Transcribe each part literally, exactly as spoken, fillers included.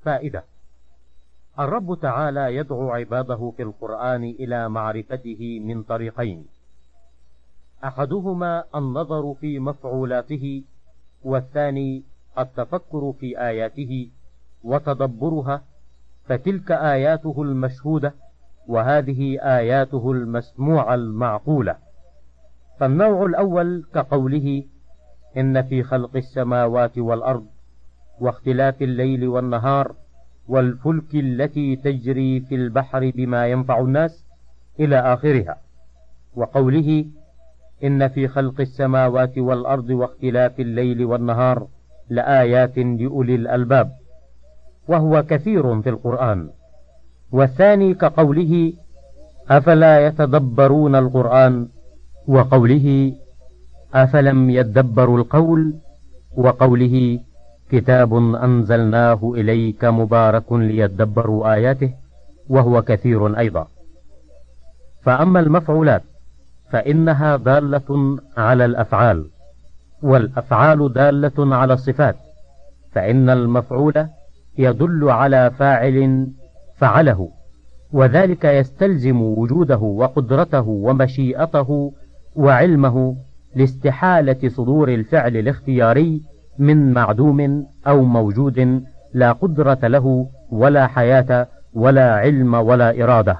فائدة: الرب تعالى يدعو عباده في القرآن إلى معرفته من طريقين: أحدهما النظر في مفعولاته، والثاني التفكر في آياته وتدبرها، فتلك آياته المشهودة، وهذه آياته المسموعة المعقولة. فالنوع الأول كقوله: إن في خلق السماوات والأرض واختلاف الليل والنهار والفلك التي تجري في البحر بما ينفع الناس إلى آخرها، وقوله: إن في خلق السماوات والأرض واختلاف الليل والنهار لآيات لأولي الألباب، وهو كثير في القرآن. والثاني كقوله: أفلا يتدبرون القرآن، وقوله: أفلم يدبروا القول، وقوله: كتاب أنزلناه إليك مبارك ليدبروا آياته، وهو كثير أيضا. فأما المفعولات فإنها دالة على الأفعال، والأفعال دالة على الصفات، فإن المفعول يدل على فاعل فعله، وذلك يستلزم وجوده وقدرته ومشيئته وعلمه لاستحالة صدور الفعل الاختياري من معدوم أو موجود لا قدرة له ولا حياة ولا علم ولا إرادة.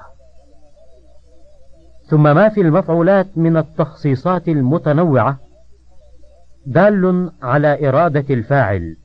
ثم ما في المفعولات من التخصيصات المتنوعة دال على إرادة الفاعل،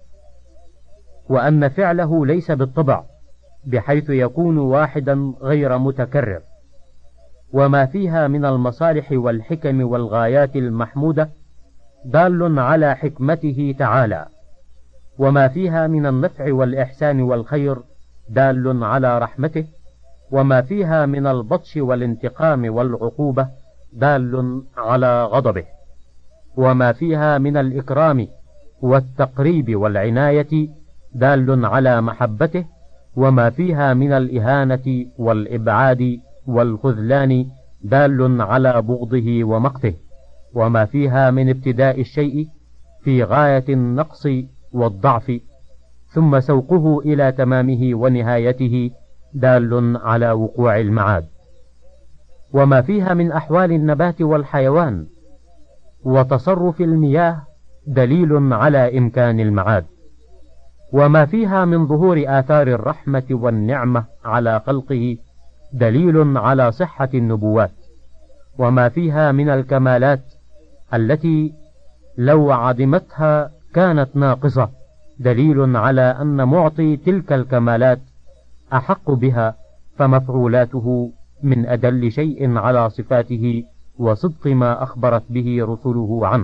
وأن فعله ليس بالطبع بحيث يكون واحدا غير متكرر. وما فيها من المصالح والحكم والغايات المحمودة دال على حكمته تعالى، وما فيها من النفع والإحسان والخير دال على رحمته، وما فيها من البطش والانتقام والعقوبة دال على غضبه، وما فيها من الإكرام والتقريب والعناية دال على محبته، وما فيها من الإهانة والإبعاد والخذلان دال على بغضه ومقته، وما فيها من ابتداء الشيء في غاية النقص والضعف ثم سوقه إلى تمامه ونهايته دال على وقوع المعاد، وما فيها من أحوال النبات والحيوان وتصرف المياه دليل على إمكان المعاد، وما فيها من ظهور آثار الرحمة والنعمة على خلقه دليل على صحة النبوات، وما فيها من الكمالات التي لو عدمتها كانت ناقصة دليل على أن معطي تلك الكمالات أحق بها، فمفعولاته من أدل شيء على صفاته وصدق ما أخبرت به رسله عنه.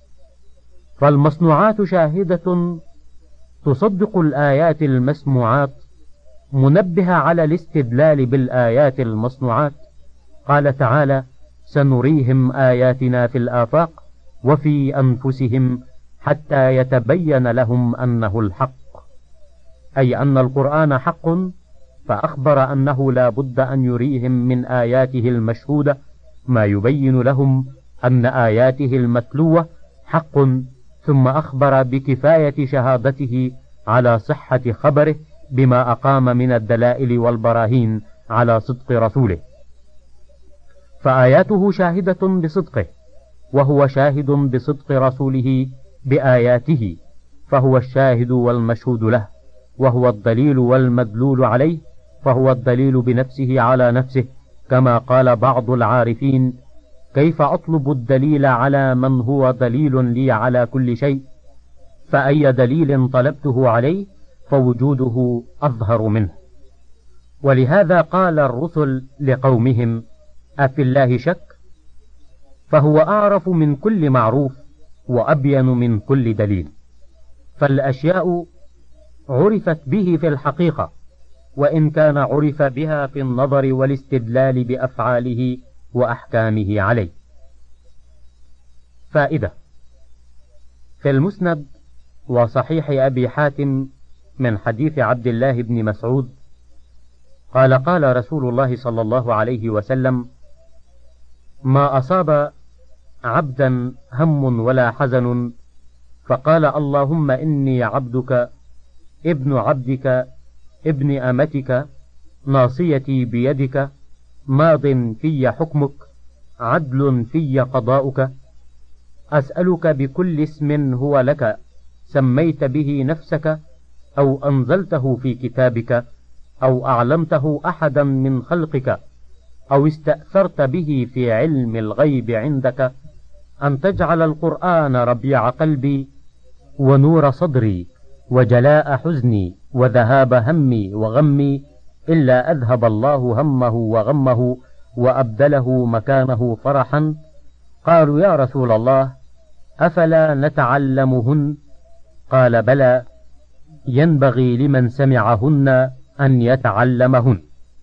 فالمصنوعات شاهدة تصدق الآيات المسموعات، منبهة على الاستدلال بالآيات المصنوعات. قال تعالى: سنريهم آياتنا في الآفاق وفي أنفسهم حتى يتبين لهم أنه الحق، أي أن القرآن حق، فأخبر أنه لا بد أن يريهم من آياته المشهودة ما يبين لهم أن آياته المتلوة حق، ثم أخبر بكفاية شهادته على صحة خبره بما أقام من الدلائل والبراهين على صدق رسوله. فآياته شاهدة بصدقه، وهو شاهد بصدق رسوله بآياته، فهو الشاهد والمشهود له، وهو الدليل والمدلول عليه، فهو الدليل بنفسه على نفسه، كما قال بعض العارفين: كيف أطلب الدليل على من هو دليل لي على كل شيء؟ فأي دليل طلبته عليه فوجوده أظهر منه. ولهذا قال الرسل لقومهم: أفي الله شك؟ فهو أعرف من كل معروف وأبين من كل دليل، فالأشياء عرفت به في الحقيقة، وإن كان عرف بها في النظر والاستدلال بأفعاله وأحكامه عليه. فائدة: في المسند وصحيح أبي حاتم من حديث عبد الله بن مسعود قال: قال رسول الله صلى الله عليه وسلم: ما أصاب عبدا هم ولا حزن فقال: اللهم إني عبدك ابن عبدك ابن أمتك ناصيتي بيدك ماض في حكمك عدل في قضاؤك أسألك بكل اسم هو لك سميت به نفسك أو أنزلته في كتابك أو أعلمته أحدا من خلقك أو استأثرت به في علم الغيب عندك أن تجعل القرآن ربيع قلبي ونور صدري وجلاء حزني وذهاب همي وغمي إلا أذهب الله همه وغمه وأبدله مكانه فرحا. قالوا يا رسول الله أفلا نتعلمهن؟ قال بلى، ينبغي لمن سمعهن أن يتعلمهن.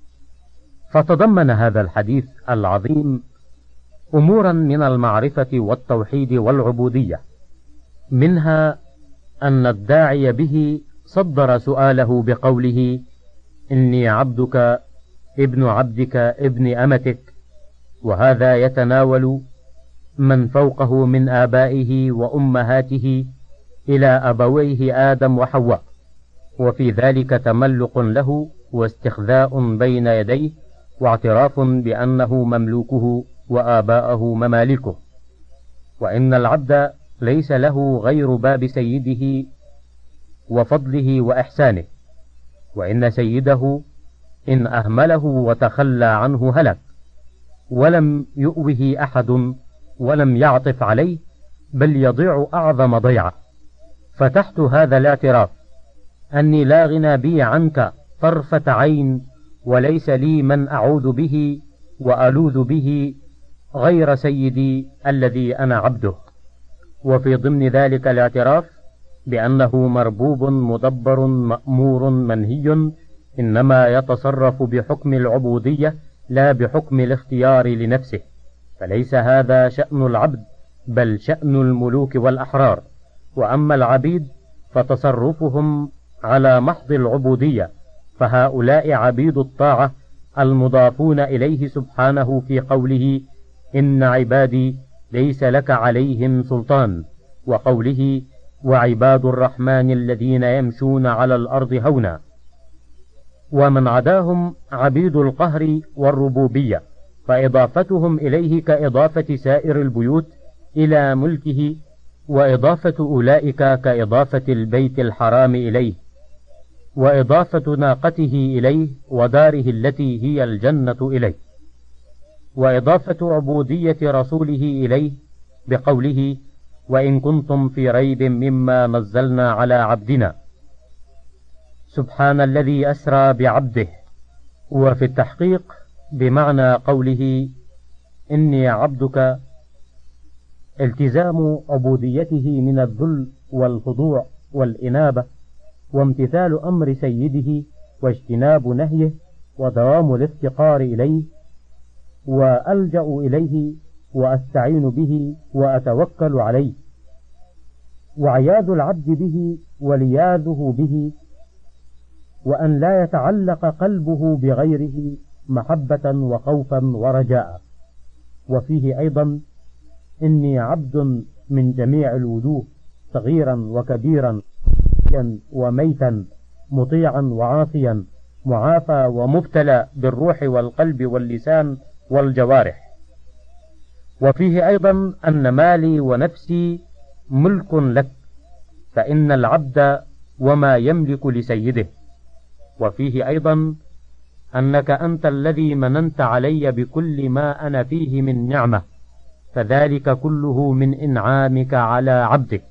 فتضمن هذا الحديث العظيم أمورا من المعرفة والتوحيد والعبودية، منها أن الداعي به صدر سؤاله بقوله إني عبدك ابن عبدك ابن أمتك، وهذا يتناول من فوقه من آبائه وأمهاته إلى أبويه آدم وحواء، وفي ذلك تملق له واستخذاء بين يديه واعتراف بأنه مملوكه وآباءه ممالكه، وإن العبد ليس له غير باب سيده وفضله وإحسانه، وإن سيده إن أهمله وتخلى عنه هلك، ولم يؤوه أحد ولم يعطف عليه بل يضيع أعظم ضيعة. فتحت هذا الاعتراف أني لا غنى بي عنك طرفة عين، وليس لي من أعوذ به وألوذ به غير سيدي الذي أنا عبده، وفي ضمن ذلك الاعتراف بأنه مربوب مدبر مأمور منهي، إنما يتصرف بحكم العبودية لا بحكم الاختيار لنفسه، فليس هذا شأن العبد بل شأن الملوك والأحرار. وأما العبيد فتصرفهم على محض العبودية، فهؤلاء عبيد الطاعة المضافون إليه سبحانه في قوله إن عبادي ليس لك عليهم سلطان، وقوله وعباد الرحمن الذين يمشون على الأرض هونا. ومن عداهم عبيد القهر والربوبية، فإضافتهم إليه كإضافة سائر البيوت إلى ملكه، وإضافة أولئك كإضافة البيت الحرام إليه، وإضافة ناقته إليه وداره التي هي الجنة إليه، وإضافة عبودية رسوله إليه بقوله وإن كنتم في ريب مما نزلنا على عبدنا، سبحان الذي أسرى بعبده. وفي التحقيق بمعنى قوله إني عبدك التزام عبوديته من الذل والخضوع والإنابة، وامتثال أمر سيده واجتناب نهيه، ودوام الافتقار إليه، وألجأ إليه وأستعين به وأتوكل عليه، وعياذ العبد به ولياذه به، وأن لا يتعلق قلبه بغيره محبة وخوفا ورجاء. وفيه أيضا إني عبد من جميع الوجوه صغيرا وكبيرا وميتا مطيعا وعاصيا معافى ومبتلى بالروح والقلب واللسان والجوارح. وفيه أيضا أن مالي ونفسي ملك لك، فإن العبد وما يملك لسيده. وفيه أيضا أنك أنت الذي مننت علي بكل ما أنا فيه من نعمة، فذلك كله من إنعامك على عبدك.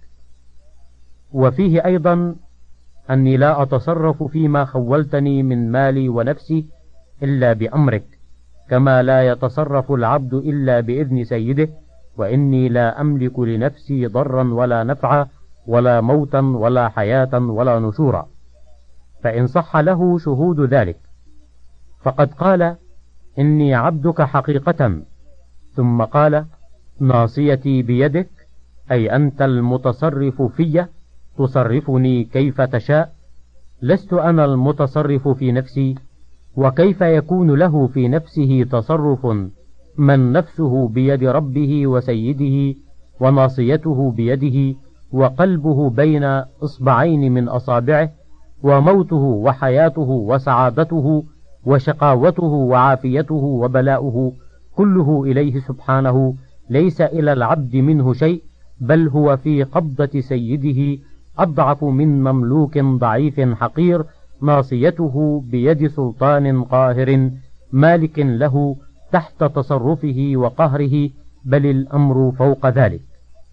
وفيه أيضا أني لا أتصرف فيما خولتني من مالي ونفسي إلا بأمرك، كما لا يتصرف العبد إلا بإذن سيده، وإني لا أملك لنفسي ضرا ولا نفعا ولا موتا ولا حياة ولا نشورا. فإن صح له شهود ذلك فقد قال إني عبدك حقيقة، ثم قال ناصيتي بيدك، أي أنت المتصرف في، تصرفني كيف تشاء، لست أنا المتصرف في نفسي. وكيف يكون له في نفسه تصرف من نفسه بيد ربه وسيده، وناصيته بيده، وقلبه بين إصبعين من أصابعه، وموته وحياته وسعادته وشقاوته وعافيته وبلاؤه كله إليه سبحانه، ليس إلى العبد منه شيء، بل هو في قبضة سيده أضعف من مملوك ضعيف حقير، ناصيته بيد سلطان قاهر مالك له تحت تصرفه وقهره، بل الأمر فوق ذلك.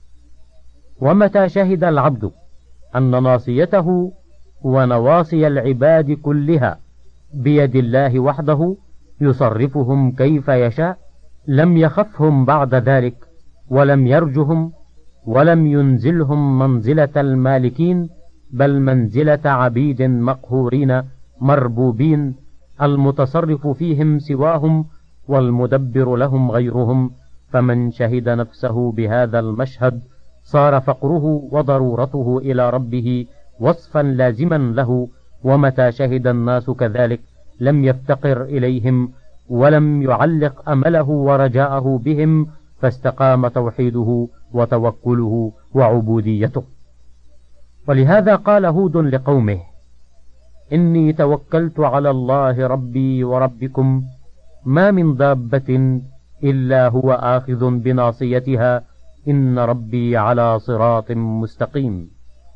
ومتى شهد العبد أن ناصيته ونواصي العباد كلها بيد الله وحده يصرفهم كيف يشاء، لم يخفهم بعد ذلك، ولم يرجهم، ولم ينزلهم منزلة المالكين، بل منزلة عبيد مقهورين مربوبين، المتصرف فيهم سواهم والمدبر لهم غيرهم. فمن شهد نفسه بهذا المشهد صار فقره وضرورته إلى ربه وصفا لازما له، ومتى شهد الناس كذلك لم يفتقر إليهم، ولم يعلق أمله ورجاءه بهم، فاستقام توحيده وتوكله وعبوديته. ولهذا قال هود لقومه: إني توكلت على الله ربي وربكم ما من دابة إلا هو آخذ بناصيتها إن ربي على صراط مستقيم.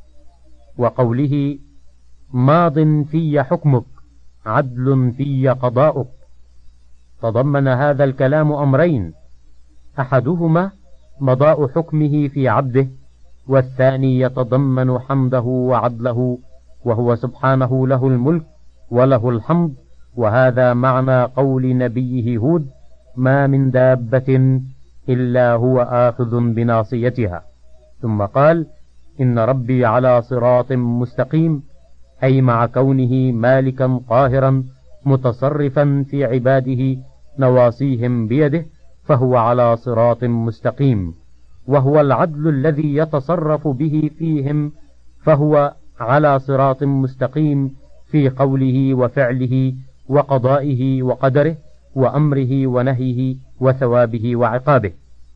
وقوله: ماض في حكمك عدل في قضاؤك، تضمن هذا الكلام أمرين: أحدهما مضاء حكمه في عبده، والثاني يتضمن حمده وعدله، وهو سبحانه له الملك وله الحمد. وهذا معنى قول نبيه هود: ما من دابة إلا هو آخذ بناصيتها. ثم قال: إن ربي على صراط مستقيم، أي مع كونه مالكا قاهرا متصرفا في عباده نواصيهم بيده، فهو على صراط مستقيم، وهو العدل الذي يتصرف به فيهم، فهو على صراط مستقيم في قوله وفعله وقضائه وقدره وأمره ونهيه وثوابه وعقابه.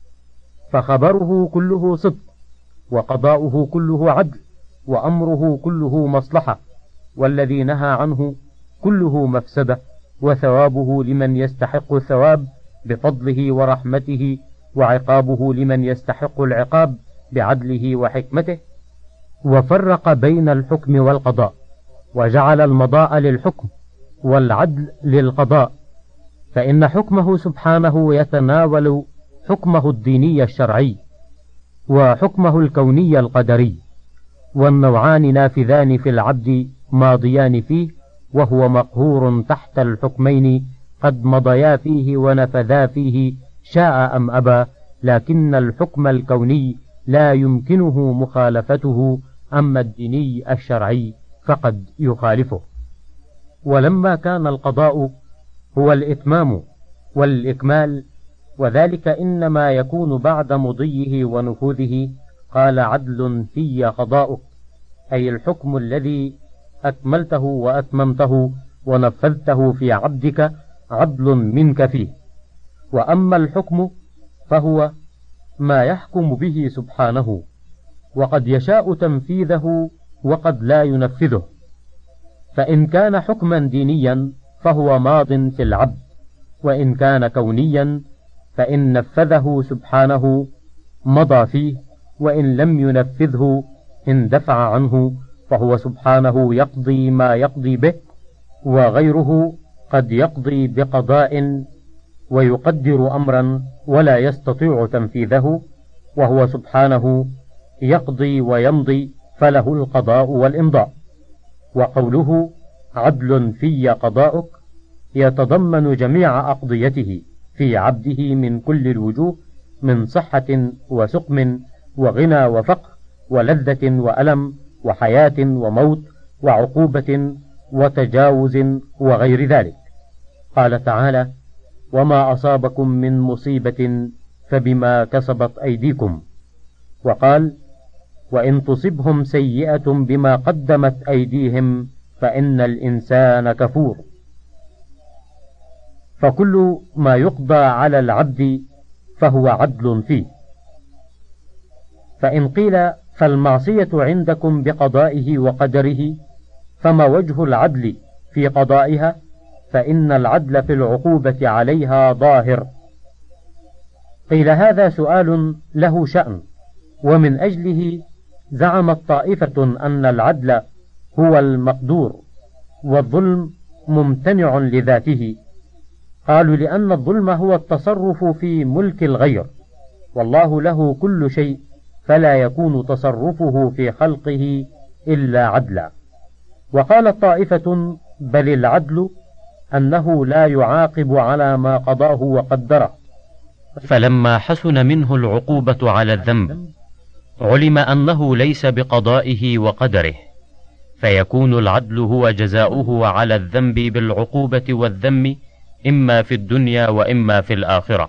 فخبره كله صدق، وقضاؤه كله عدل، وأمره كله مصلحة، والذي نهى عنه كله مفسدة، وثوابه لمن يستحق الثواب بفضله ورحمته، وعقابه لمن يستحق العقاب بعدله وحكمته. وفرق بين الحكم والقضاء، وجعل المضاء للحكم والعدل للقضاء، فإن حكمه سبحانه يتناول حكمه الديني الشرعي وحكمه الكوني القدري، والنوعان نافذان في العبد ماضيان فيه، وهو مقهور تحت الحكمين قد مضيا فيه ونفذا فيه شاء أم أبى، لكن الحكم الكوني لا يمكنه مخالفته، أما الديني الشرعي فقد يخالفه. ولما كان القضاء هو الإتمام والإكمال، وذلك إنما يكون بعد مضيه ونفوذه، قال: عدل في قضاؤك، أي الحكم الذي أكملته وأتممته ونفذته في عبدك عدل منك فيه. وأما الحكم فهو ما يحكم به سبحانه، وقد يشاء تنفيذه وقد لا ينفذه، فإن كان حكما دينيا فهو ماض في العبد، وإن كان كونيا فإن نفذه سبحانه مضى فيه، وإن لم ينفذه اندفع عنه، فهو سبحانه يقضي ما يقضي به، وغيره قد يقضي بقضاء ويقدر أمرا ولا يستطيع تنفيذه، وهو سبحانه يقضي ويمضي، فله القضاء والإمضاء. وقوله عدل في قضاؤك يتضمن جميع أقضيته في عبده من كل الوجوه، من صحة وسقم وغنى وفقر ولذة وألم وحياة وموت وعقوبة وتجاوز وغير ذلك. قال تعالى: وما أصابكم من مصيبة فبما كسبت أيديكم. وقال: وإن تصبهم سيئة بما قدمت أيديهم فإن الإنسان كفور. فكل ما يقضى على العبد فهو عدل فيه. فإن قيل: فالمعصية عندكم بقضائه وقدره فما وجه العدل في قضائها؟ فإن العدل في العقوبة عليها ظاهر. قيل هذا سؤال له شأن، ومن أجله زعمت طائفة أن العدل هو المقدور والظلم ممتنع لذاته. قالوا لأن الظلم هو التصرف في ملك الغير، والله له كل شيء، فلا يكون تصرفه في خلقه إلا عدلا. وقالت طائفة بل العدل أنه لا يعاقب على ما قضاه وقدره. فلما حسن منه العقوبة على الذنب علم أنه ليس بقضائه وقدره، فيكون العدل هو جزاؤه على الذنب بالعقوبة والذم إما في الدنيا وإما في الآخرة.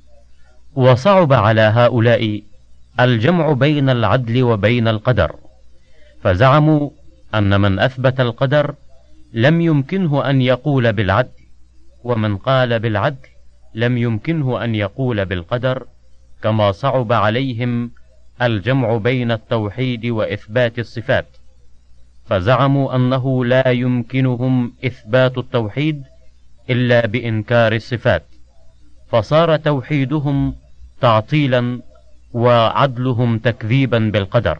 وصعب على هؤلاء الجمع بين العدل وبين القدر، فزعموا أن من أثبت القدر لم يمكنه أن يقول بالعدل، ومن قال بالعدل لم يمكنه أن يقول بالقدر، كما صعب عليهم الجمع بين التوحيد وإثبات الصفات، فزعموا أنه لا يمكنهم إثبات التوحيد إلا بإنكار الصفات، فصار توحيدهم تعطيلا وعدلهم تكذيبا بالقدر.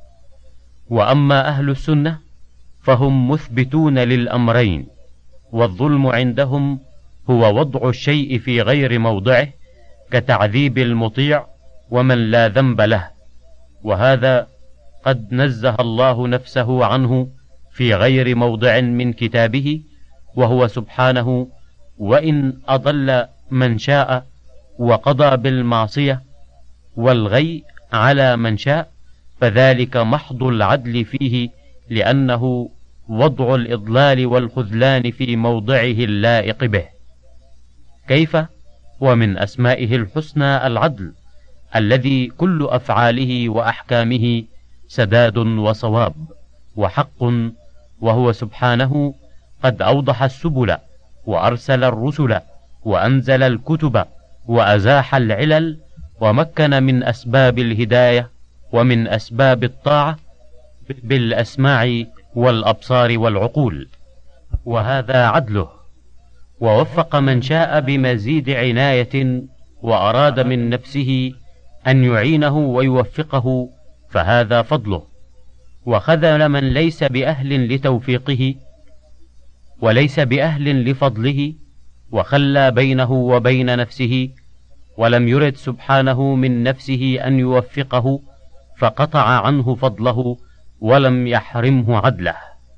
وأما أهل السنة فهم مثبتون للأمرين، والظلم عندهم هو وضع الشيء في غير موضعه كتعذيب المطيع ومن لا ذنب له، وهذا قد نزه الله نفسه عنه في غير موضع من كتابه، وهو سبحانه: وإن أضل من شاء وقضى بالمعصية والغي على من شاء فذلك محض العدل فيه، لأنه وضع الإضلال والخذلان في موضعه اللائق به. كيف ومن أسمائه الحسنى العدل الذي كل أفعاله وأحكامه سداد وصواب وحق، وهو سبحانه قد أوضح السبل وأرسل الرسل وأنزل الكتب وأزاح العلل ومكن من أسباب الهداية ومن أسباب الطاعة بالأسماع والأبصار والعقول، وهذا عدله. ووفق من شاء بمزيد عناية وأراد من نفسه أن يعينه ويوفقه فهذا فضله، وخذل من ليس بأهل لتوفيقه وليس بأهل لفضله، وخلى بينه وبين نفسه، ولم يرد سبحانه من نفسه أن يوفقه فقطع عنه فضله ولم يحرمه عدله.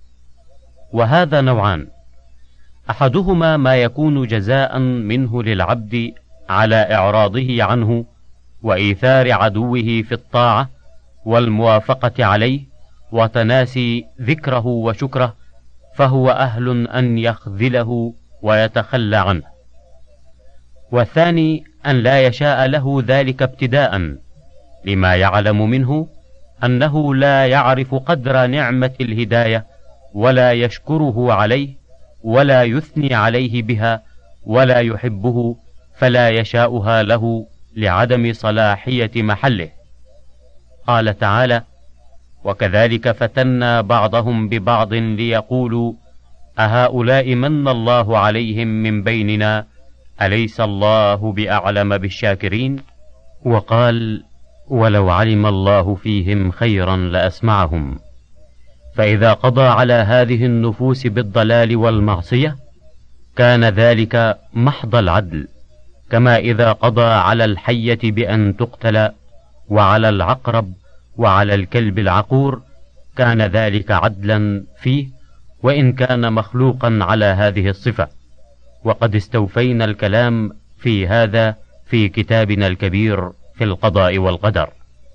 وهذا نوعان: أحدهما ما يكون جزاء منه للعبد على إعراضه عنه وإيثار عدوه في الطاعة والموافقة عليه وتناسي ذكره وشكره، فهو أهل أن يخذله ويتخلى عنه. والثاني أن لا يشاء له ذلك ابتداء، لما يعلم منه أنه لا يعرف قدر نعمة الهداية ولا يشكره عليه ولا يثني عليه بها ولا يحبه، فلا يشاؤها له لعدم صلاحية محله. قال تعالى: وكذلك فتنا بعضهم ببعض ليقولوا أهؤلاء من الله عليهم من بيننا أليس الله بأعلم بالشاكرين. وقال: ولو علم الله فيهم خيرا لأسمعهم. فإذا قضى على هذه النفوس بالضلال والمعصية كان ذلك محض العدل، كما إذا قضى على الحية بأن تقتل وعلى العقرب وعلى الكلب العقور كان ذلك عدلا فيه، وإن كان مخلوقا على هذه الصفة. وقد استوفينا الكلام في هذا في كتابنا الكبير في القضاء والقدر.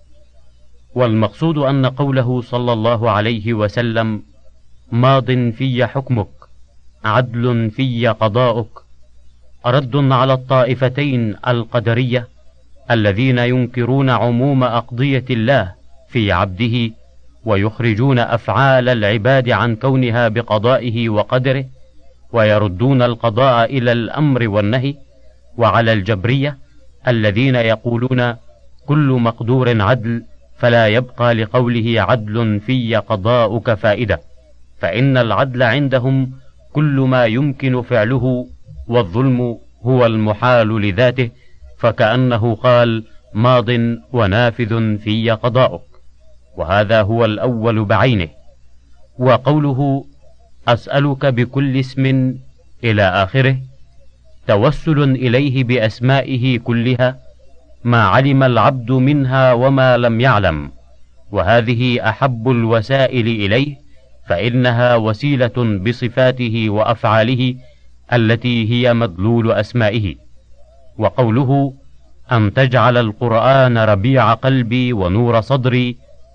والمقصود أن قوله صلى الله عليه وسلم: ماض في حكمك عدل في قضاؤك، رد على الطائفتين القدرية الذين ينكرون عموم أقضية الله في عبده ويخرجون أفعال العباد عن كونها بقضائه وقدره، ويردون القضاء إلى الأمر والنهي، وعلى الجبرية الذين يقولون كل مقدور عدل، فلا يبقى لقوله عدل في قضاؤك فائدة، فإن العدل عندهم كل ما يمكن فعله، والظلم هو المحال لذاته، فكأنه قال: ماض ونافذ في قضاؤك، وهذا هو الأول بعينه. وقوله: أسألك بكل اسم إلى آخره، توسل إليه بأسمائه كلها، ما علم العبد منها وما لم يعلم، وهذه أحب الوسائل إليه، فإنها وسيلة بصفاته وأفعاله التي هي مدلول أسمائه. وقوله: أن تجعل القرآن ربيع قلبي ونور صدري،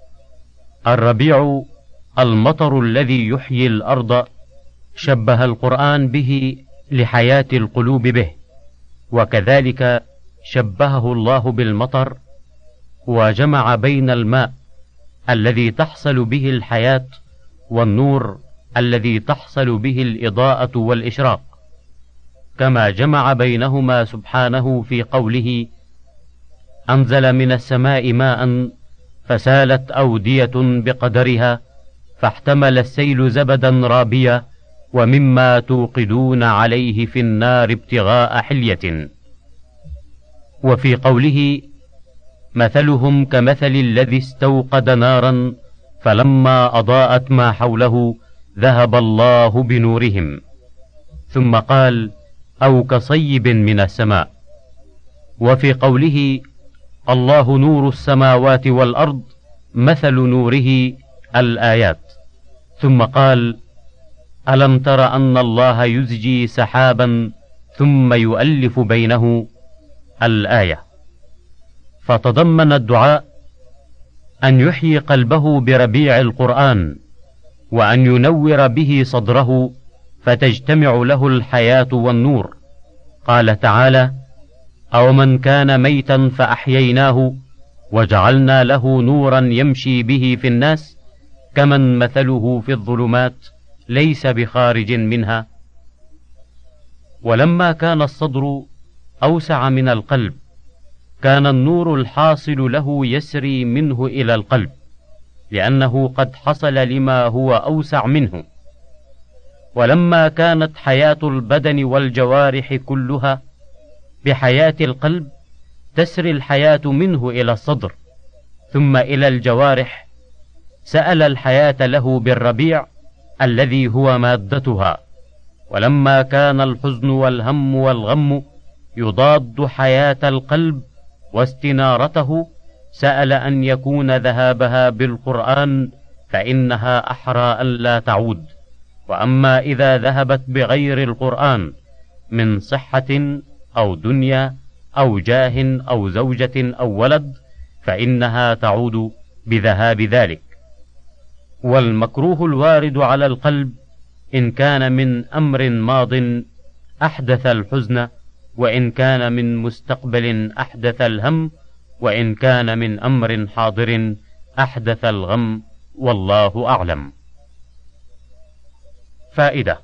الربيع المطر الذي يحيي الأرض، شبه القرآن به لحياة القلوب به، وكذلك شبهه الله بالمطر، وجمع بين الماء الذي تحصل به الحياة والنور الذي تحصل به الإضاءة والإشراق، كما جمع بينهما سبحانه في قوله: أنزل من السماء ماء فسالت أودية بقدرها فاحتمل السيل زبدا رابيا ومما توقدون عليه في النار ابتغاء حلية. وفي قوله: مثلهم كمثل الذي استوقد نارا فلما أضاءت ما حوله ذهب الله بنورهم. ثم قال: أو كصيب من السماء. وفي قوله: الله نور السماوات والأرض مثل نوره الآيات. ثم قال: ألم تر أن الله يزجي سحابا ثم يؤلف بينه الآية. فتضمن الدعاء أن يحيي قلبه بربيع القرآن، وأن ينور به صدره فتجتمع له الحياة والنور. قال تعالى: أو من كان ميتا فأحييناه وجعلنا له نورا يمشي به في الناس كمن مثله في الظلمات ليس بخارج منها. ولما كان الصدر أوسع من القلب كان النور الحاصل له يسري منه إلى القلب، لأنه قد حصل لما هو أوسع منه. ولما كانت حياة البدن والجوارح كلها بحياة القلب تسري الحياة منه إلى الصدر ثم إلى الجوارح، سأل الحياة له بالربيع الذي هو مادتها. ولما كان الحزن والهم والغم يضاد حياة القلب واستنارته، سأل أن يكون ذهابها بالقرآن، فإنها أحرى أن لا تعود. وأما إذا ذهبت بغير القرآن من صحة أو دنيا أو جاه أو زوجة أو ولد، فإنها تعود بذهاب ذلك. والمكروه الوارد على القلب إن كان من أمر ماض أحدث الحزن، وإن كان من مستقبل أحدث الهم، وإن كان من أمر حاضر أحدث الغم، والله أعلم. فائدة: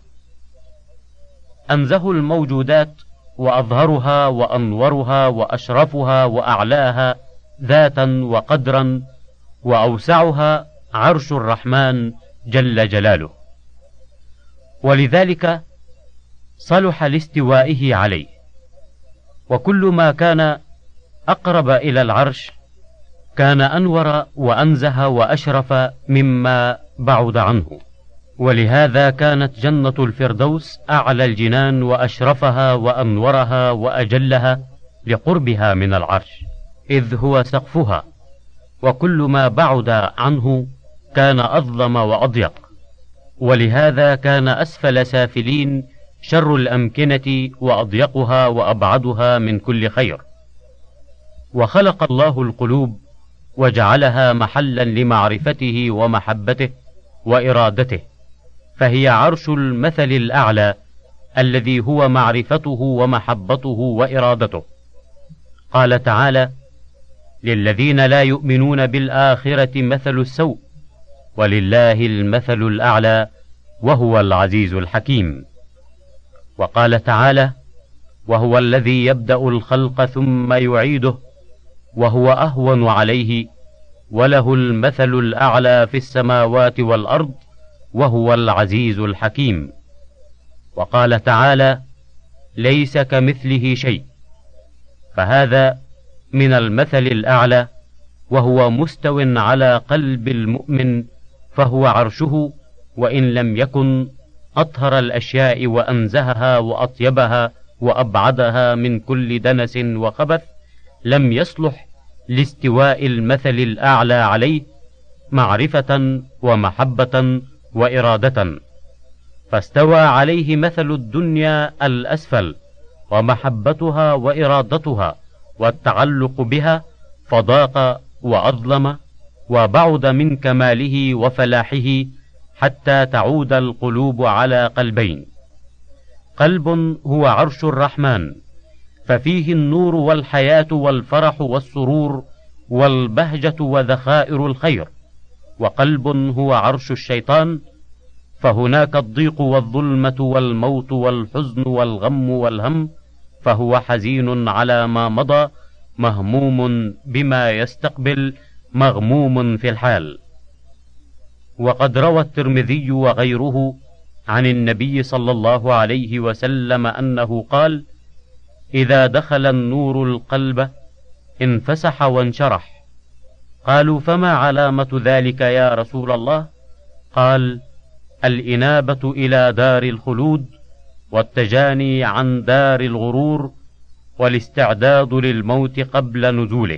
أنزه الموجودات وأظهرها وأنورها وأشرفها وأعلاها ذاتا وقدرا وأوسعها عرش الرحمن جل جلاله، ولذلك صلح لاستوائه عليه. وكل ما كان أقرب إلى العرش كان أنور وأنزه وأشرف مما بعد عنه. ولهذا كانت جنة الفردوس أعلى الجنان وأشرفها وأنورها وأجلها لقربها من العرش، إذ هو سقفها. وكل ما بعد عنه كان أظلم وأضيق، ولهذا كان أسفل سافلين شر الأمكنة وأضيقها وأبعدها من كل خير. وخلق الله القلوب وجعلها محلا لمعرفته ومحبته وإرادته، فهي عرش المثل الأعلى الذي هو معرفته ومحبته وإرادته. قال تعالى: للذين لا يؤمنون بالآخرة مثل السوء ولله المثل الأعلى وهو العزيز الحكيم. وقال تعالى: وهو الذي يبدأ الخلق ثم يعيده وهو أهون عليه وله المثل الأعلى في السماوات والأرض وهو العزيز الحكيم. وقال تعالى: ليس كمثله شيء، فهذا من المثل الأعلى، وهو مستو على قلب المؤمن، فهو عرشه، وإن لم يكن أطهر الأشياء وأنزهها وأطيبها وأبعدها من كل دنس وخبث، لم يصلح لاستواء المثل الأعلى عليه معرفة ومحبة وإرادة، فاستوى عليه مثل الدنيا الأسفل، ومحبتها وإرادتها والتعلق بها، فضاق وأظلم وبعد من كماله وفلاحه، حتى تعود القلوب على قلبين: قلب هو عرش الرحمن، ففيه النور والحياة والفرح والسرور والبهجة وذخائر الخير، وقلب هو عرش الشيطان، فهناك الضيق والظلمة والموت والحزن والغم والهم، فهو حزين على ما مضى، مهموم بما يستقبل، مغموم في الحال. وقد روى الترمذي وغيره عن النبي صلى الله عليه وسلم أنه قال: إذا دخل النور القلب انفسح وانشرح. قالوا: فما علامة ذلك يا رسول الله؟ قال: الإنابة إلى دار الخلود، والتجاني عن دار الغرور، والاستعداد للموت قبل نزوله.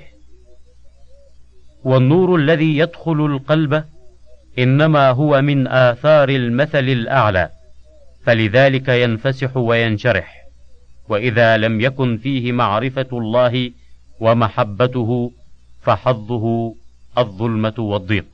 والنور الذي يدخل القلب إنما هو من آثار المثل الأعلى، فلذلك ينفسح وينشرح. وإذا لم يكن فيه معرفة الله ومحبته، فحظه الظلمة والضيق.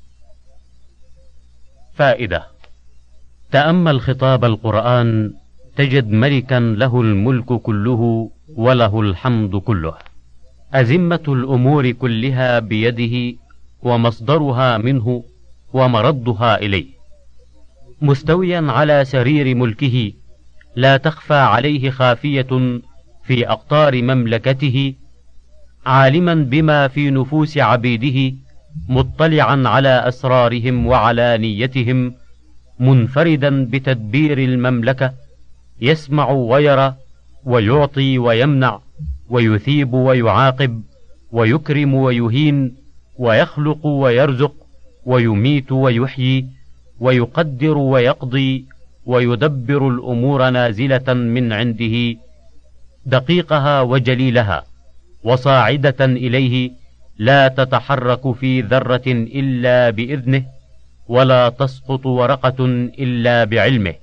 فائدة: تأمل خطاب القرآن تجد ملكا له الملك كله وله الحمد كله، أزمة الأمور كلها بيده، ومصدرها منه، ومردها إليه، مستويا على سرير ملكه، لا تخفى عليه خافية في أقطار مملكته، عالما بما في نفوس عبيده، مطلعا على أسرارهم وعلى نيتهم، منفردا بتدبير المملكة، يسمع ويرى، ويعطي ويمنع، ويثيب ويعاقب، ويكرم ويهين، ويخلق ويرزق، ويميت ويحيي، ويقدر ويقضي، ويدبر الأمور نازلة من عنده، دقيقها وجليلها، وصاعدة إليه، لا تتحرك في ذرة إلا بإذنه، ولا تسقط ورقة إلا بعلمه.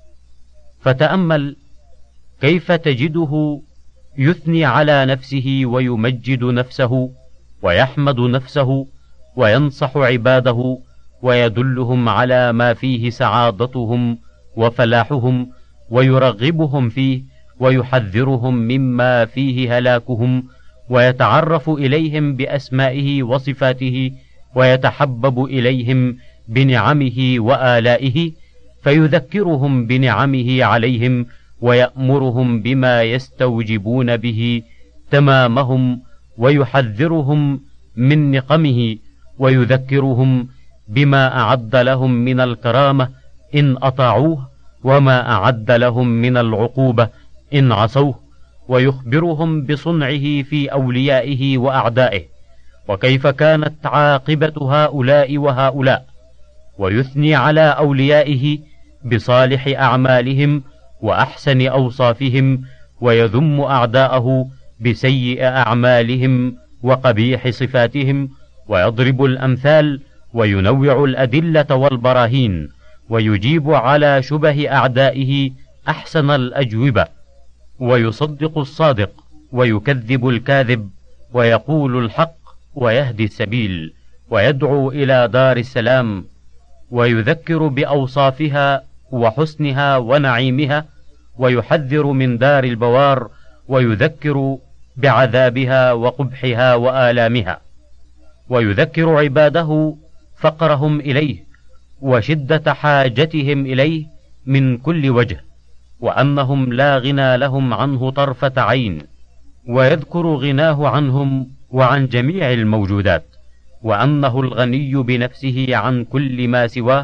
فتأمل كيف تجده يثني على نفسه ويمجد نفسه ويحمد نفسه وينصح عباده ويدلهم على ما فيه سعادتهم وفلاحهم، ويرغبهم فيه ويحذرهم مما فيه هلاكهم، ويتعرف إليهم بأسمائه وصفاته، ويتحبب إليهم بنعمه وآلائه، فيذكرهم بنعمه عليهم، ويأمرهم بما يستوجبون به تمامهم، ويحذرهم من نقمه، ويذكرهم بما أعد لهم من الكرامة إن أطاعوه، وما أعد لهم من العقوبة إن عصوه، ويخبرهم بصنعه في أوليائه وأعدائه، وكيف كانت عاقبة هؤلاء وهؤلاء، ويثني على أوليائه بصالح أعمالهم وأحسن أوصافهم، ويذم أعداءه بسيء أعمالهم وقبيح صفاتهم، ويضرب الأمثال، وينوع الأدلة والبراهين، ويجيب على شبه أعدائه أحسن الأجوبة، ويصدق الصادق ويكذب الكاذب، ويقول الحق ويهدي السبيل، ويدعو إلى دار السلام، ويذكر بأوصافها وحسنها ونعيمها، ويحذر من دار البوار، ويذكر بعذابها وقبحها وآلامها، ويذكر عباده فقرهم إليه وشدة حاجتهم إليه من كل وجه، وأنهم لا غنى لهم عنه طرفة عين، ويذكر غناه عنهم وعن جميع الموجودات، وأنه الغني بنفسه عن كل ما سواه،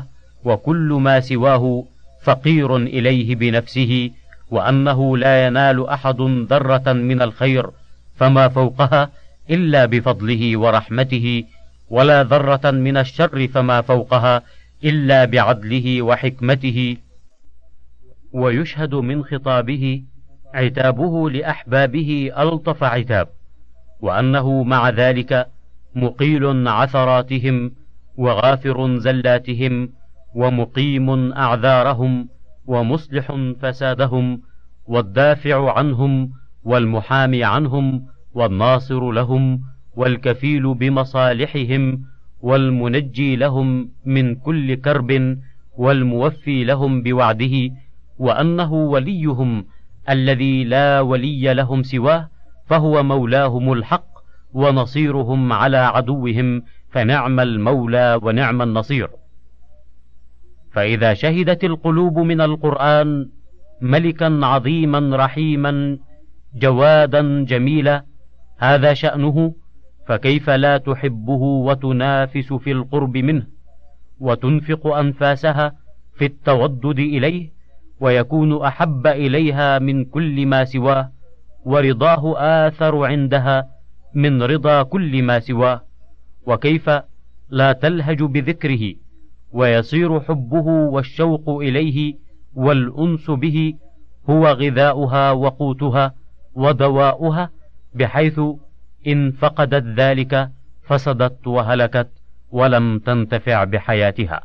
وكل ما سواه فقير إليه بنفسه، وأنه لا ينال أحد ذرة من الخير فما فوقها إلا بفضله ورحمته، ولا ذرة من الشر فما فوقها إلا بعدله وحكمته. ويشهد من خطابه عتابه لأحبابه ألطف عتاب، وأنه مع ذلك مقيل عثراتهم وغافر زلاتهم ومقيم أعذارهم ومصلح فسادهم والدافع عنهم والمحامي عنهم والناصر لهم والكفيل بمصالحهم والمنجي لهم من كل كرب والموفي لهم بوعده، وأنه وليهم الذي لا ولي لهم سواه، فهو مولاهم الحق ونصيرهم على عدوهم، فنعم المولى ونعم النصير. فإذا شهدت القلوب من القرآن ملكا عظيما رحيما جوادا جميلا هذا شأنه، فكيف لا تحبه وتنافس في القرب منه وتنفق أنفاسها في التودد إليه، ويكون أحب إليها من كل ما سواه، ورضاه آثر عندها من رضا كل ما سواه. وكيف لا تلهج بذكره ويصير حبه والشوق إليه والأنس به هو غذاؤها وقوتها ودواؤها، بحيث إن فقدت ذلك فسدت وهلكت ولم تنتفع بحياتها.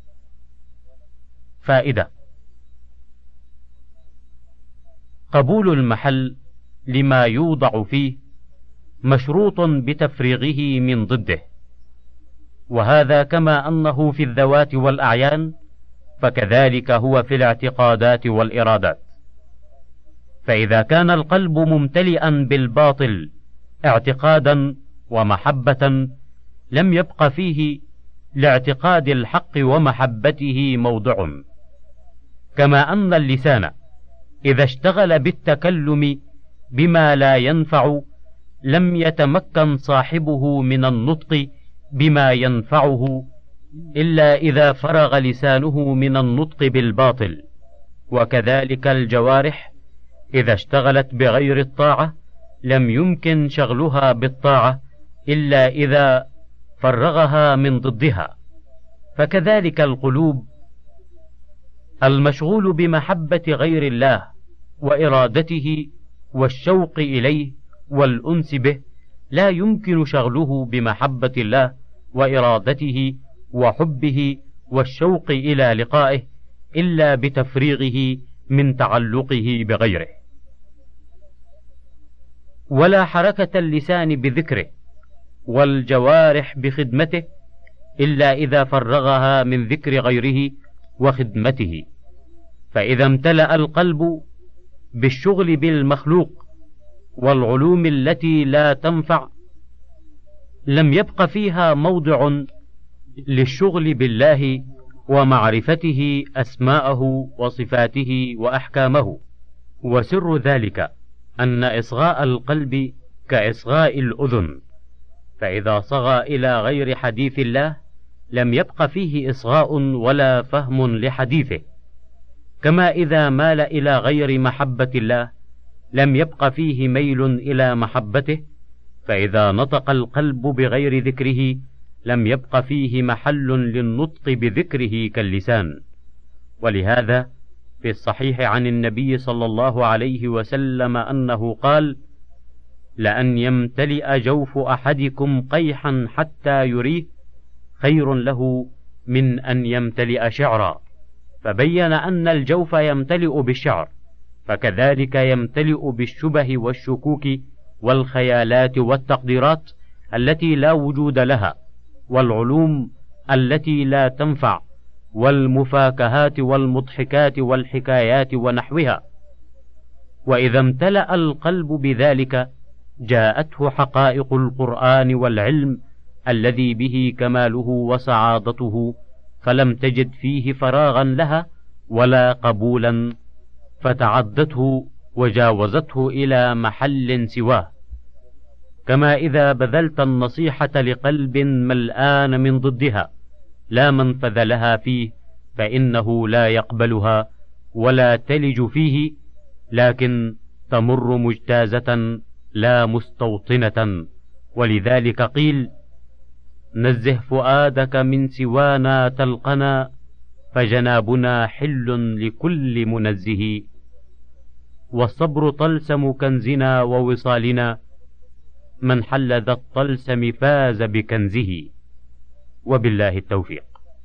فائدة: قبول المحل لما يوضع فيه مشروط بتفريغه من ضده، وهذا كما أنه في الذوات والأعيان فكذلك هو في الاعتقادات والإرادات. فإذا كان القلب ممتلئا بالباطل اعتقادا ومحبة لم يبق فيه لاعتقاد الحق ومحبته موضع، كما أن اللسان إذا اشتغل بالتكلم بما لا ينفع لم يتمكن صاحبه من النطق بما ينفعه إلا إذا فرغ لسانه من النطق بالباطل. وكذلك الجوارح إذا اشتغلت بغير الطاعة لم يمكن شغلها بالطاعة إلا إذا فرغها من ضدها. فكذلك القلوب المشغول بمحبة غير الله وإرادته والشوق إليه والأنس به لا يمكن شغله بمحبة الله وإرادته وحبه والشوق إلى لقائه إلا بتفريغه من تعلقه بغيره. ولا حركة اللسان بذكره والجوارح بخدمته إلا إذا فرغها من ذكر غيره وخدمته. فإذا امتلأ القلب بالشغل بالمخلوق والعلوم التي لا تنفع لم يبق فيها موضع للشغل بالله ومعرفته أسماءه وصفاته وأحكامه. وسر ذلك أن إصغاء القلب كإصغاء الأذن، فإذا صغى إلى غير حديث الله لم يبق فيه إصغاء ولا فهم لحديثه، كما إذا مال إلى غير محبة الله لم يبق فيه ميل إلى محبته، فإذا نطق القلب بغير ذكره لم يبق فيه محل للنطق بذكره كاللسان. ولهذا في الصحيح عن النبي صلى الله عليه وسلم أنه قال: لأن يمتلئ جوف أحدكم قيحا حتى يريه خير له من أن يمتلئ شعرا. فبين أن الجوف يمتلئ بالشعر، فكذلك يمتلئ بالشبه والشكوك والخيالات والتقديرات التي لا وجود لها، والعلوم التي لا تنفع، والمفاكهات والمضحكات والحكايات ونحوها. وإذا امتلأ القلب بذلك جاءته حقائق القرآن والعلم الذي به كماله وسعادته، فلم تجد فيه فراغا لها ولا قبولا، فتعدته وجاوزته إلى محل سواه. كما إذا بذلت النصيحة لقلب ملآن من ضدها لا منفذ لها فيه، فإنه لا يقبلها ولا تلج فيه، لكن تمر مجتازة لا مستوطنة. ولذلك قيل: نزه فؤادك من سوانا تلقنا، فجنابنا حل لكل منزه. والصبر طلسم كنزنا ووصالنا، من حل ذا الطلسم فاز بكنزه. وبالله التوفيق.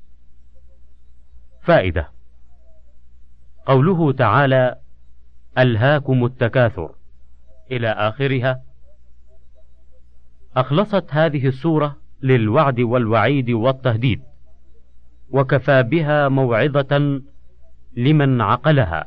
فائدة: قوله تعالى: ألهاكم التكاثر إلى آخرها، أخلصت هذه السورة للوعد والوعيد والتهديد، وكفى بها موعظة لمن عقلها.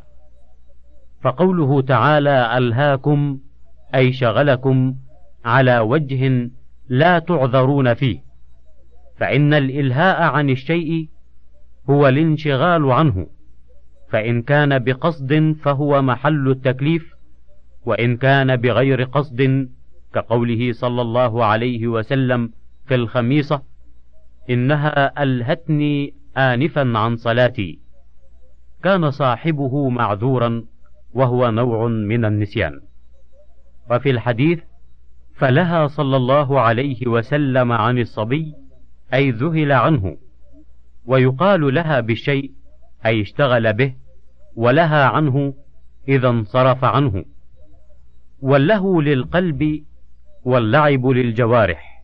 فقوله تعالى ألهاكم أي شغلكم على وجه لا تعذرون فيه، فإن الإلهاء عن الشيء هو الانشغال عنه، فإن كان بقصد فهو محل التكليف، وإن كان بغير قصد كقوله صلى الله عليه وسلم في الخميصة: إنها ألهتني آنفا عن صلاتي، كان صاحبه معذورا وهو نوع من النسيان. وفي الحديث: فلها صلى الله عليه وسلم عن الصبي أي ذهل عنه، ويقال لها بالشيء أي اشتغل به، ولها عنه إذا انصرف عنه. واللهو للقلب واللعب للجوارح،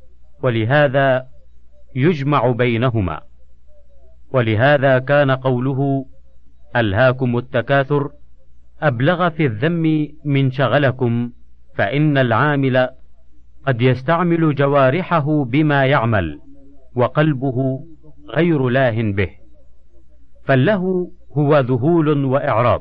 ولهذا يجمع بينهما. ولهذا كان قوله ألهاكم التكاثر أبلغ في الذم من شغلكم، فإن العامل قد يستعمل جوارحه بما يعمل وقلبه غير لاه به، فاللهو هو ذهول وإعراض،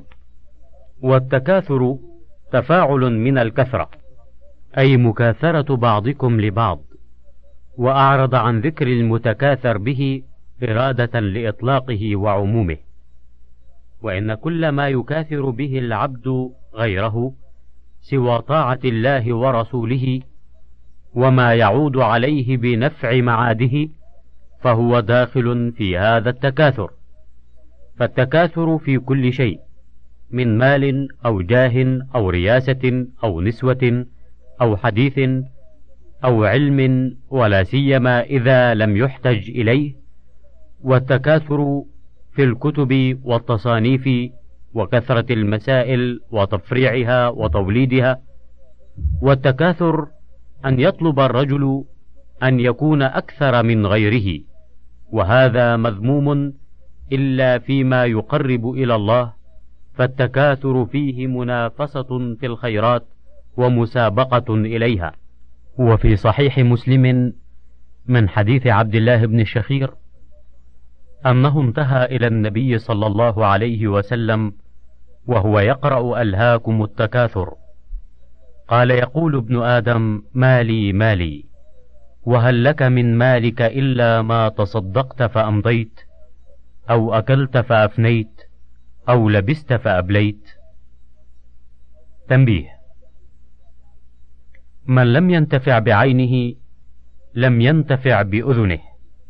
والتكاثر تفاعل من الكثرة، أي مكاثرة بعضكم لبعض، وأعرض عن ذكر المتكاثر به إرادة لإطلاقه وعمومه. وإن كل ما يكاثر به العبد غيره سوى طاعة الله ورسوله وما يعود عليه بنفع معاده فهو داخل في هذا التكاثر. فالتكاثر في كل شيء، من مال أو جاه أو رياسة أو نسوة أو حديث أو علم، ولا سيما إذا لم يحتج إليه. والتكاثر في الكتب والتصانيف وكثرة المسائل وتفريعها وتوليدها. والتكاثر أن يطلب الرجل أن يكون أكثر من غيره، وهذا مذموم إلا فيما يقرب إلى الله، فالتكاثر فيه منافسة في الخيرات ومسابقة إليها. وفي صحيح مسلم من حديث عبد الله بن الشخير أنه انتهى إلى النبي صلى الله عليه وسلم وهو يقرأ ألهاكم التكاثر، قال: يقول ابن آدم: مالي مالي، وهل لك من مالك إلا ما تصدقت فأمضيت، أو أكلت فأفنيت، أو لبست فأبليت. تنبيه: من لم ينتفع بعينه لم ينتفع بأذنه.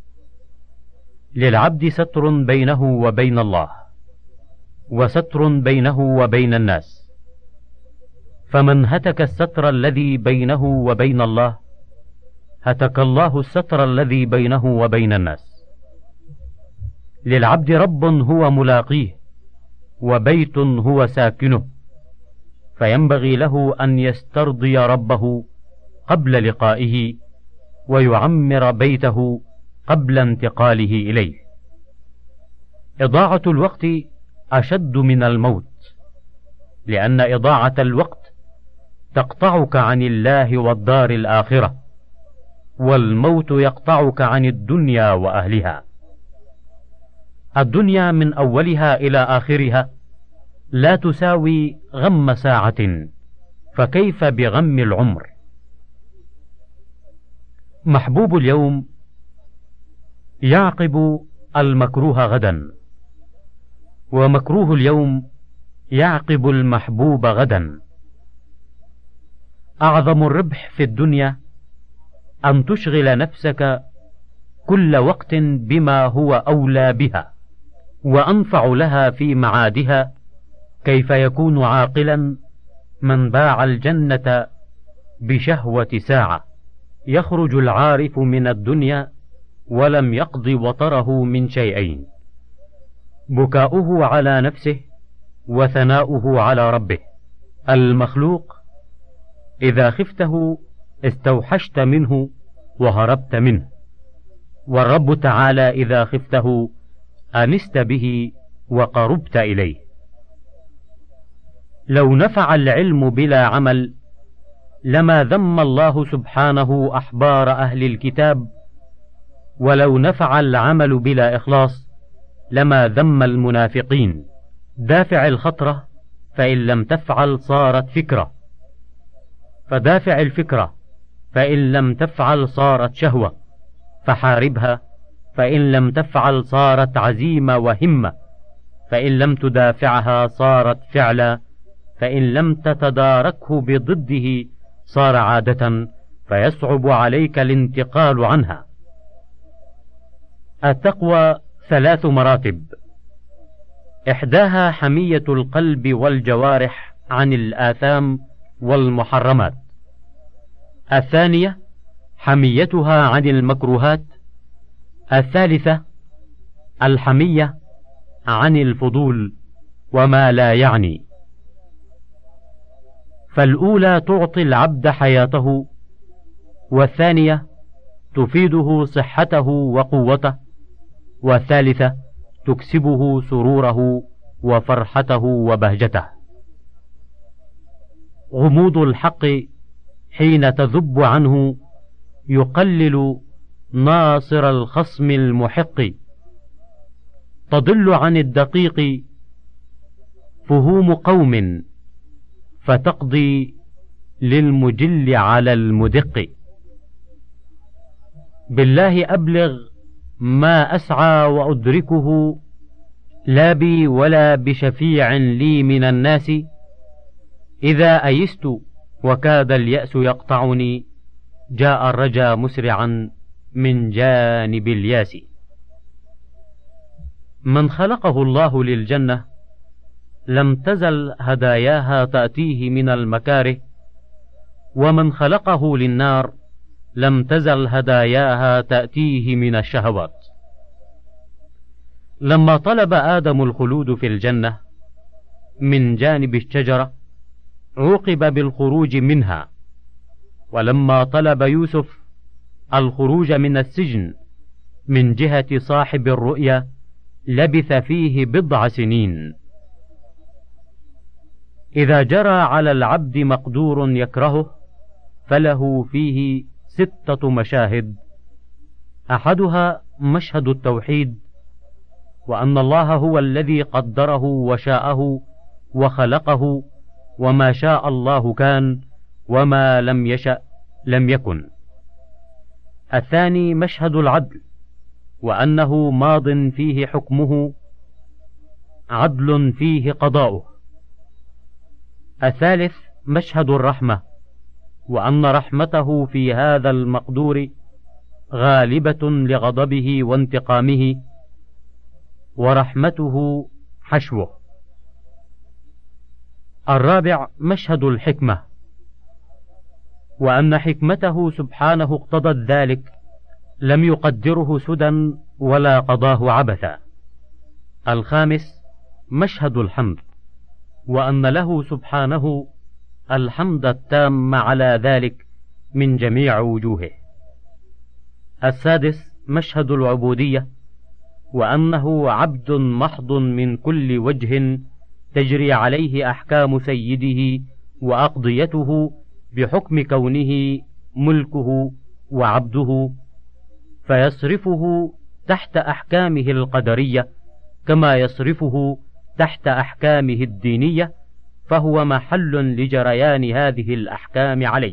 للعبد ستر بينه وبين الله، وستر بينه وبين الناس، فمن هتك الستر الذي بينه وبين الله هتك الله الستر الذي بينه وبين الناس. للعبد رب هو ملاقيه، وبيت هو ساكنه، فينبغي له أن يسترضي ربه قبل لقائه، ويعمر بيته قبل انتقاله إليه. إضاعة الوقت أشد من الموت، لأن إضاعة الوقت تقطعك عن الله والدار الآخرة، والموت يقطعك عن الدنيا وأهلها. الدنيا من أولها إلى آخرها لا تساوي غم ساعة، فكيف بغم العمر؟ محبوب اليوم يعقب المكروه غدا، ومكروه اليوم يعقب المحبوب غدا. أعظم الربح في الدنيا أن تشغل نفسك كل وقت بما هو أولى بها، وأنفع لها في معادها. كيف يكون عاقلا من باع الجنة بشهوة ساعة؟ يخرج العارف من الدنيا ولم يقض وطره من شيئين: بكاؤه على نفسه وثناؤه على ربه. المخلوق إذا خفته استوحشت منه وهربت منه، والرب تعالى إذا خفته أنست به وقربت إليه. لو نفع العلم بلا عمل لما ذم الله سبحانه أحبار أهل الكتاب، ولو نفع العمل بلا إخلاص لما ذم المنافقين. دافع الخطرة فإن لم تفعل صارت فكرة، فدافع الفكرة فإن لم تفعل صارت شهوة، فحاربها فإن لم تفعل صارت عزيمة وهمة، فإن لم تدافعها صارت فعلا، فإن لم تتداركه بضده صار عادة فيصعب عليك الانتقال عنها. التقوى ثلاث مراتب: إحداها حمية القلب والجوارح عن الآثام والمحرمات، الثانية حميتها عن المكروهات، الثالثة الحمية عن الفضول وما لا يعني. فالأولى تعطي العبد حياته، والثانية تفيده صحته وقوته، والثالثة تكسبه سروره وفرحته وبهجته. غموض الحق حين تذب عنه يقلل ناصر الخصم المحق، تضل عن الدقيق فهوم قوم فتقضي للمجل على المدق. بالله أبلغ ما أسعى وأدركه، لا بي ولا بشفيع لي من الناس، إذا أيست وكاد اليأس يقطعني، جاء الرجا مسرعا من جانب الياس. من خلقه الله للجنة لم تزل هداياها تأتيه من المكاره، ومن خلقه للنار لم تزل هداياها تأتيه من الشهوات. لما طلب آدم الخلود في الجنة من جانب الشجرة عوقب بالخروج منها، ولما طلب يوسف الخروج من السجن من جهة صاحب الرؤيا لبث فيه بضع سنين. إذا جرى على العبد مقدور يكرهه فله فيه ستة مشاهد: أحدها مشهد التوحيد، وأن الله هو الذي قدره وشاءه وخلقه، وما شاء الله كان وما لم يشأ لم يكن. الثاني مشهد العدل، وأنه ماض فيه حكمه عدل فيه قضاؤه. الثالث مشهد الرحمة، وأن رحمته في هذا المقدور غالبة لغضبه وانتقامه، ورحمته حشوه. الرابع مشهد الحكمة، وأن حكمته سبحانه اقتضت ذلك، لم يقدره سدى ولا قضاه عبثا. الخامس مشهد الحمد، وأن له سبحانه الحمد التام على ذلك من جميع وجوهه. السادس مشهد العبودية، وأنه عبد محض من كل وجه تجري عليه أحكام سيده وأقضيته بحكم كونه ملكه وعبده، فيصرفه تحت أحكامه القدرية كما يصرفه تحت أحكامه الدينية، فهو محل لجريان هذه الأحكام عليه.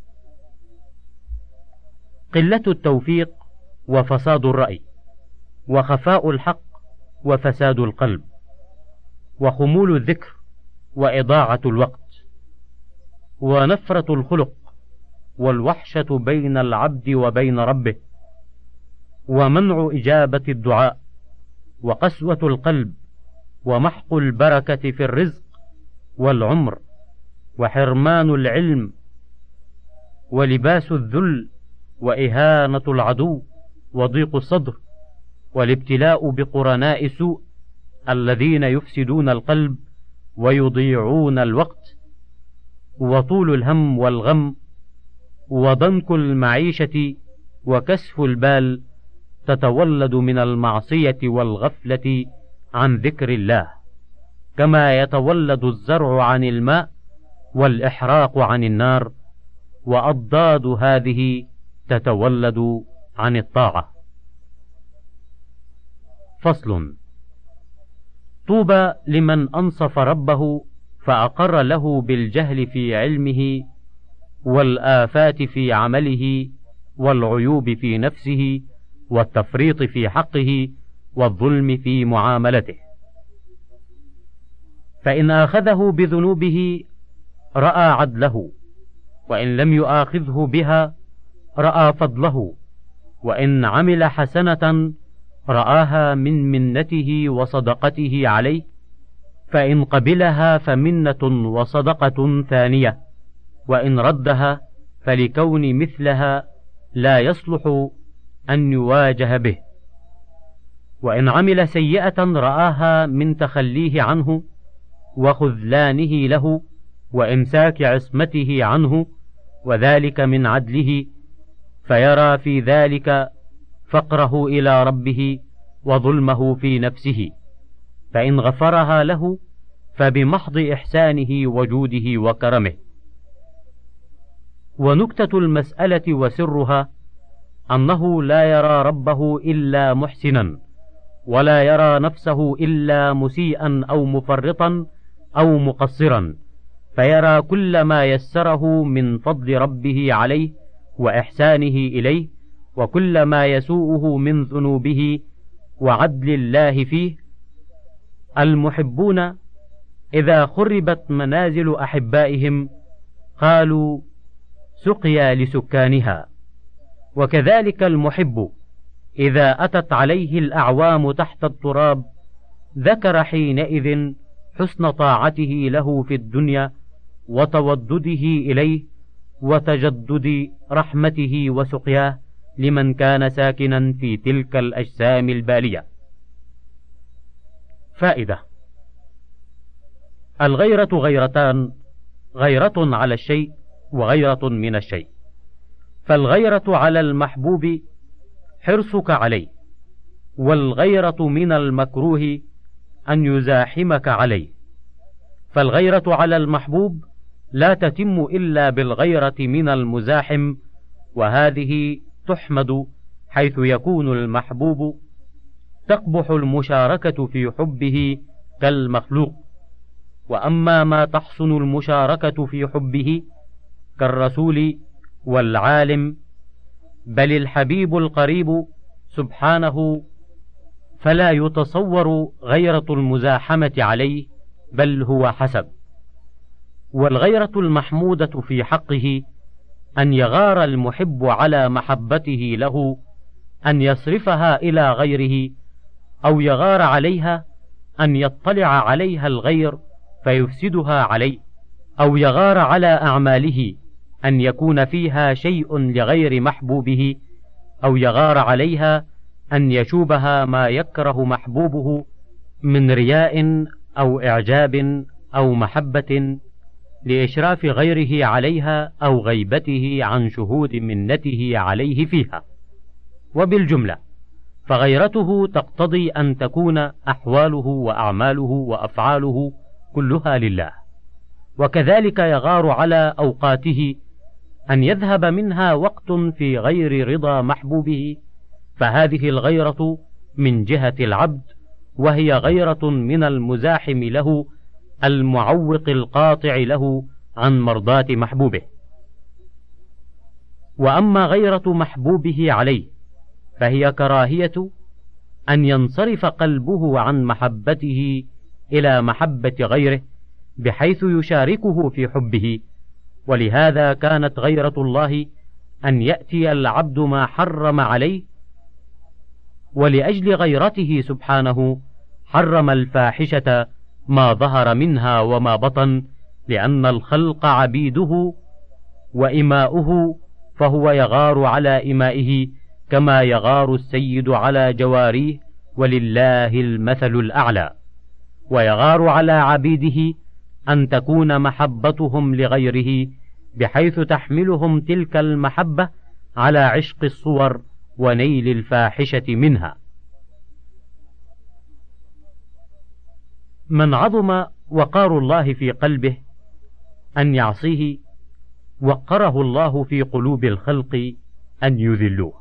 قلة التوفيق وفساد الرأي، وخفاء الحق وفساد القلب، وخمول الذكر وإضاعة الوقت، ونفرة الخلق، والوحشة بين العبد وبين ربه، ومنع إجابة الدعاء، وقسوة القلب ومحق البركة في الرزق والعمر وحرمان العلم ولباس الذل وإهانة العدو وضيق الصدر والابتلاء بقرناء سوء الذين يفسدون القلب ويضيعون الوقت وطول الهم والغم وضنك المعيشة وكسف البال تتولد من المعصية والغفلة عن ذكر الله، كما يتولد الزرع عن الماء والإحراق عن النار، وأضداد هذه تتولد عن الطاعة. فصل. طوبى لمن أنصف ربه فأقر له بالجهل في علمه والآفات في عمله والعيوب في نفسه والتفريط في حقه والظلم في معاملته، فإن آخذه بذنوبه رأى عدله، وإن لم يؤاخذه بها رأى فضله، وإن عمل حسنة رآها من منته وصدقته عليه، فإن قبلها فمنة وصدقة ثانية، وإن ردها فلكون مثلها لا يصلح أن يواجه به، وإن عمل سيئة رآها من تخليه عنه وخذلانه له وإمساك عصمته عنه، وذلك من عدله، فيرى في ذلك فقره إلى ربه وظلمه في نفسه، فإن غفرها له فبمحض إحسانه وجوده وكرمه. ونكتة المسألة وسرها أنه لا يرى ربه إلا محسنا، ولا يرى نفسه إلا مسيئا أو مفرطا أو مقصرا، فيرى كل ما يسره من فضل ربه عليه وإحسانه إليه، وكل ما يسوءه من ذنوبه وعدل الله فيه. المحبون إذا خربت منازل أحبائهم قالوا سقيا لسكانها، وكذلك المحب إذا أتت عليه الأعوام تحت التراب ذكر حينئذ حسن طاعته له في الدنيا وتودده إليه وتجدد رحمته وسقياه لمن كان ساكنا في تلك الأجسام البالية. فائدة. الغيرة غيرتان: غيرة على الشيء وغيرة من الشيء. فالغيرة على المحبوب حرصك عليه، والغيرة من المكروه أن يزاحمك عليه. فالغيرة على المحبوب لا تتم إلا بالغيرة من المزاحم، وهذه تحمد حيث يكون المحبوب تقبح المشاركة في حبه كالمخلوق. وأما ما تحسن المشاركة في حبه كالرسول والعالم بل الحبيب القريب سبحانه، فلا يتصور غيرة المزاحمة عليه، بل هو حسب. والغيرة المحمودة في حقه أن يغار المحب على محبته له، أن يصرفها إلى غيره، أو يغار عليها أن يطلع عليها الغير فيفسدها عليه، أو يغار على أعماله أن يكون فيها شيء لغير محبوبه، أو يغار عليها أن يشوبها ما يكره محبوبه من رياء أو إعجاب أو محبة لإشراف غيره عليها أو غيبته عن شهود منته عليه فيها. وبالجملة فغيرته تقتضي أن تكون أحواله وأعماله وأفعاله كلها لله، وكذلك يغار على أوقاته أن يذهب منها وقت في غير رضا محبوبه، فهذه الغيرة من جهة العبد، وهي غيرة من المزاحم له المعوق القاطع له عن مرضاة محبوبه. وأما غيرة محبوبه عليه فهي كراهية أن ينصرف قلبه عن محبته إلى محبة غيره بحيث يشاركه في حبه. ولهذا كانت غيرة الله أن يأتي العبد ما حرم عليه ولأجل غيرته سبحانه حرم الفاحشة ما ظهر منها وما بطن، لأن الخلق عبيده وإماؤه، فهو يغار على إمائه كما يغار السيد على جواريه، ولله المثل الأعلى. ويغار على عبيده أن تكون محبتهم لغيره بحيث تحملهم تلك المحبة على عشق الصور ونيل الفاحشة منها. من عظم وقار الله في قلبه أن يعصيه، وقره الله في قلوب الخلق أن يذلوه.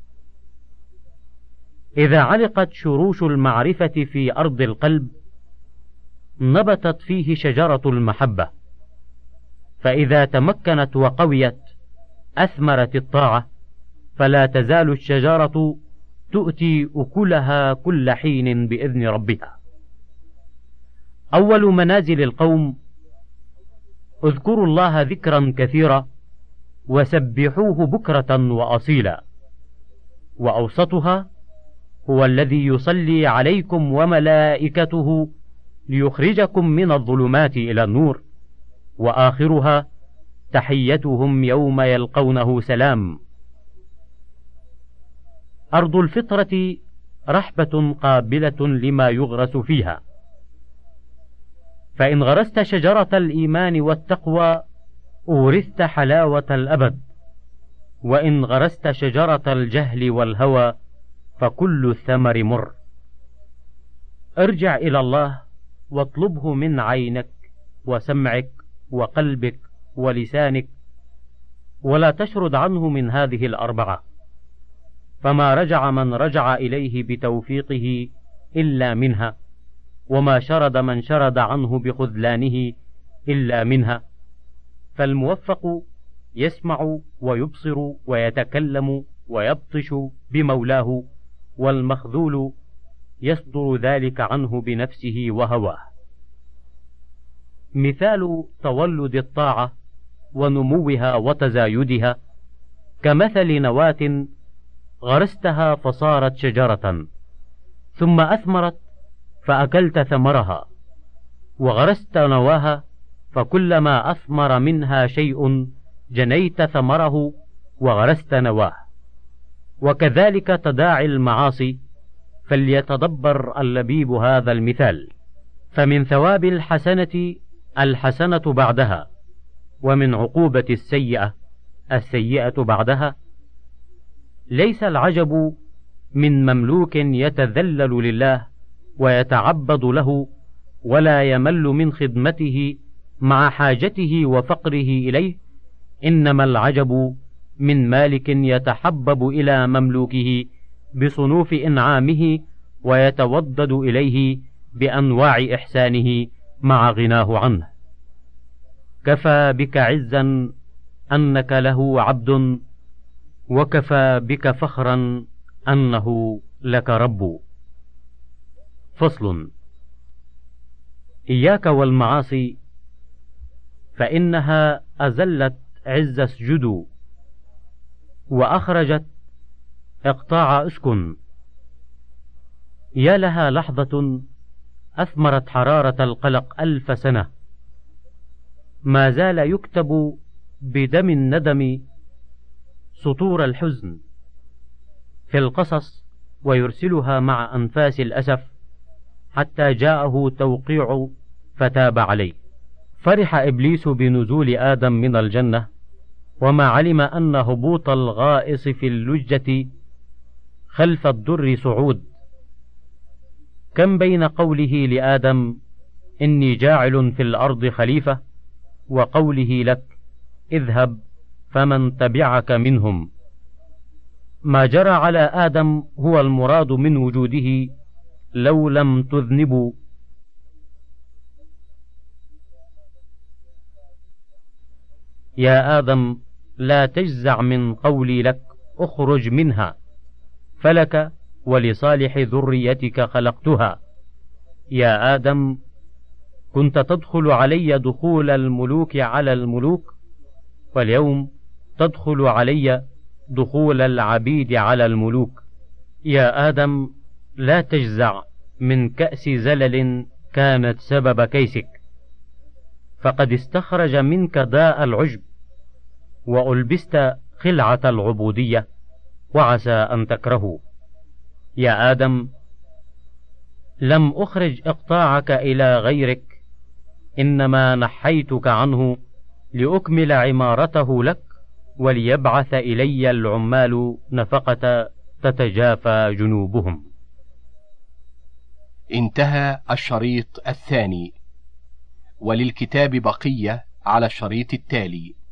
إذا علقت شروش المعرفة في أرض القلب نبتت فيه شجرة المحبة، فإذا تمكنت وقويت أثمرت الطاعة، فلا تزال الشجرة تؤتي أكلها كل حين بإذن ربها. أول منازل القوم: اذكروا الله ذكرا كثيرا وسبحوه بكرة وأصيلا. وأوسطها: هو الذي يصلي عليكم وملائكته ليخرجكم من الظلمات إلى النور. وآخرها: تحيتهم يوم يلقونه سلام. أرض الفطرة رحبة قابلة لما يغرس فيها، فإن غرست شجرة الإيمان والتقوى أورثت حلاوة الأبد، وإن غرست شجرة الجهل والهوى فكل الثمر مر. ارجع إلى الله واطلبه من عينك وسمعك وقلبك ولسانك، ولا تشرد عنه من هذه الأربعة، فما رجع من رجع إليه بتوفيقه إلا منها، وما شرد من شرد عنه بخذلانه إلا منها. فالموفق يسمع ويبصر ويتكلم ويبطش بمولاه، والمخذول يصدر ذلك عنه بنفسه وهواه. مثال تولد الطاعة ونموها وتزايدها كمثل نواة غرستها فصارت شجرة، ثم أثمرت فأكلت ثمرها، وغرست نواها فكلما أثمر منها شيء جنيت ثمره وغرست نواه. وكذلك تداعي المعاصي، فليتدبر اللبيب هذا المثال. فمن ثواب الحسنة الحسنة بعدها، ومن عقوبة السيئة السيئة بعدها. ليس العجب من مملوك يتذلل لله ويتعبد له ولا يمل من خدمته مع حاجته وفقره إليه، إنما العجب من مالك يتحبب إلى مملوكه بصنوف إنعامه ويتودد إليه بأنواع إحسانه مع غناه عنه. كفى بك عزا أنك له عبد، وكفى بك فخرا أنه لك رب. فصل. إياك والمعاصي، فإنها أزلت عز اسجدوا، وأخرجت اقطاع اسكن. يا لها لحظة أثمرت حرارة القلق ألف سنة، ما زال يكتب بدم الندم سطور الحزن في القصص، ويرسلها مع أنفاس الأسف حتى جاءه توقيع فتاب عليه. فرح إبليس بنزول آدم من الجنة، وما علم أن هبوط الغائص في اللجة خلف الدر صعود. كم بين قوله لآدم إني جاعل في الأرض خليفة، وقوله لك اذهب فمن تبعك منهم. ما جرى على آدم هو المراد من وجوده لو لم تذنبوا. يا آدم لا تجزع من قولي لك اخرج منها، فلك ولصالح ذريتك خلقتها. يا آدم كنت تدخل علي دخول الملوك على الملوك، واليوم تدخل علي دخول العبيد على الملوك. يا آدم، لا تجزع من كأس زلل كانت سبب كيسك، فقد استخرج منك داء العجب، وألبست خلعة العبودية، وعسى أن تكرهوا. يا آدم، لم أخرج إقطاعك إلى غيرك، إنما نحيتك عنه لأكمل عمارته لك، وليبعث إلي العمال نفقة تتجافى جنوبهم. انتهى الشريط الثاني، وللكتاب بقية على الشريط التالي.